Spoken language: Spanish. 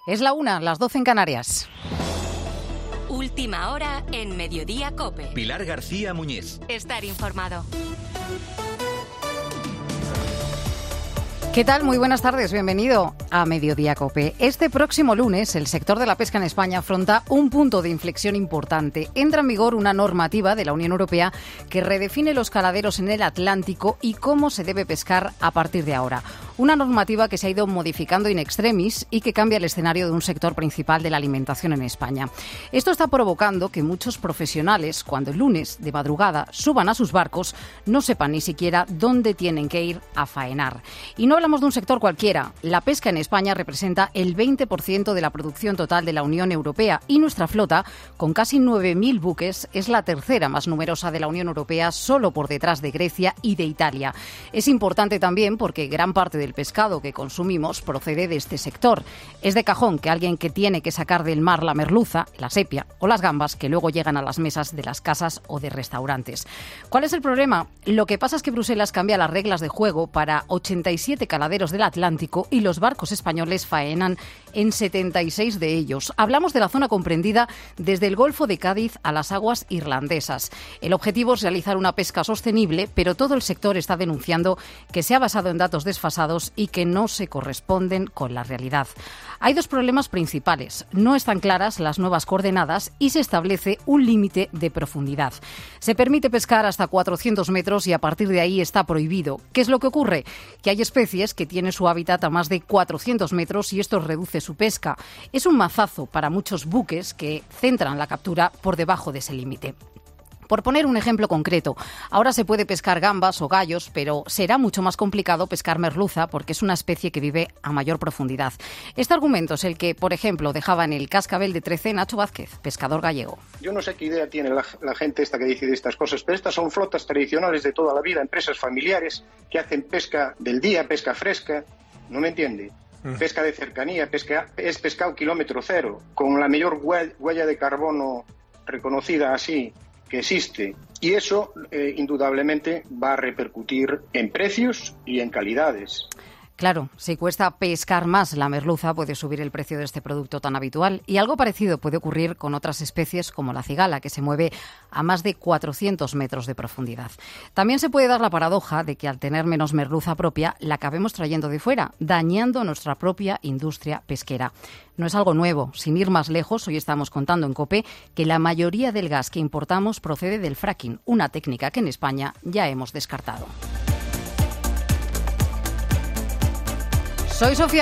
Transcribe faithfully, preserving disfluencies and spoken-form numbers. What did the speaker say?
Es la una, las doce en Canarias. Última hora en Mediodía COPE. Pilar García Muñiz. Estar informado. ¿Qué tal? Muy buenas tardes, bienvenido a Mediodía COPE. Este próximo lunes, el sector de la pesca en España afronta un punto de inflexión importante. Entra en vigor una normativa de la Unión Europea que redefine los caladeros en el Atlántico y cómo se debe pescar a partir de ahora. Una normativa que se ha ido modificando in extremis y que cambia el escenario de un sector principal de la alimentación en España. Esto está provocando que muchos profesionales, cuando el lunes de madrugada suban a sus barcos, no sepan ni siquiera dónde tienen que ir a faenar. Y no hablamos de un sector cualquiera. La pesca en España representa el veinte por ciento de la producción total de la Unión Europea y nuestra flota, con casi nueve mil buques, es la tercera más numerosa de la Unión Europea, solo por detrás de Grecia y de Italia. Es importante también porque gran parte del pescado que consumimos procede de este sector. Es de cajón que alguien que tiene que sacar del mar la merluza, la sepia o las gambas que luego llegan a las mesas de las casas o de restaurantes. ¿Cuál es el problema? Lo que pasa es que Bruselas cambia las reglas de juego para ochenta y siete caladeros del Atlántico y los barcos españoles faenan en setenta y seis de ellos. Hablamos de la zona comprendida desde el Golfo de Cádiz a las aguas irlandesas. El objetivo es realizar una pesca sostenible, pero todo el sector está denunciando que se ha basado en datos desfasados y que no se corresponden con la realidad. Hay dos problemas principales. No están claras las nuevas coordenadas y se establece un límite de profundidad. Se permite pescar hasta cuatrocientos metros y a partir de ahí está prohibido. ¿Qué es lo que ocurre? Que hay especies que tienen su hábitat a más de cuatrocientos metros y esto reduce su pesca. Es un mazazo para muchos buques que centran la captura por debajo de ese límite. Por poner un ejemplo concreto, ahora se puede pescar gambas o gallos, pero será mucho más complicado pescar merluza porque es una especie que vive a mayor profundidad. Este argumento es el que, por ejemplo, dejaba en el Cascabel de trece Nacho Vázquez, pescador gallego. Yo no sé qué idea tiene la, la gente esta que decide estas cosas, pero estas son flotas tradicionales de toda la vida, empresas familiares que hacen pesca del día, pesca fresca, ¿no me entiende? Uh-huh. Pesca de cercanía, pesca, es pescado kilómetro cero, con la mayor huella de carbono reconocida así que existe, y eso eh, indudablemente va a repercutir en precios y en calidades. Claro, si cuesta pescar más la merluza, puede subir el precio de este producto tan habitual. Y algo parecido puede ocurrir con otras especies como la cigala, que se mueve a más de cuatrocientos metros de profundidad. También se puede dar la paradoja de que al tener menos merluza propia, la acabemos trayendo de fuera, dañando nuestra propia industria pesquera. No es algo nuevo. Sin ir más lejos, hoy estamos contando en COPE que la mayoría del gas que importamos procede del fracking, una técnica que en España ya hemos descartado. Soy Sofía